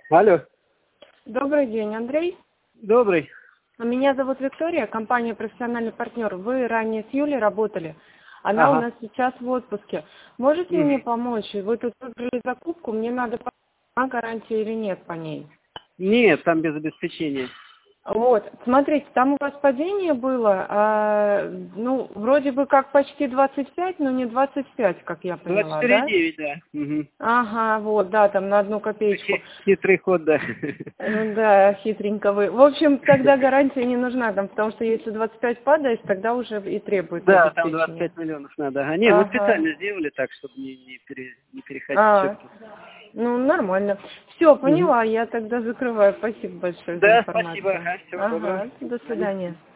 Алло. Добрый день, Андрей. Добрый. Меня зовут Виктория, компания «Профессиональный партнер». Вы ранее с Юлей работали. Она у Ага. нас сейчас в отпуске. Можете мне Мгм. помочь? Вы тут выбрали закупку, мне надо понять, гарантия или нет по ней. Нет, там без обеспечения. Вот, смотрите, там у вас падение было, ну, вроде бы как почти 25, но не 25, как я поняла, да? 24,9, да. Угу. Ага, вот, да, там на одну копеечку. Хитрый ход, да. Ну да, хитренько вы. В общем, тогда гарантия не нужна там, потому что если 25 падает, тогда уже и требуется Да, там обеспечение. 25 миллионов надо. Ага. Не, мы Ага. специально сделали так, чтобы не переходить А, черту. ну нормально. Все, Мгм. поняла, я тогда закрываю. Спасибо большое за Да, спасибо. информацию. Ага, всего доброго. Ага, до До свидания. свидания.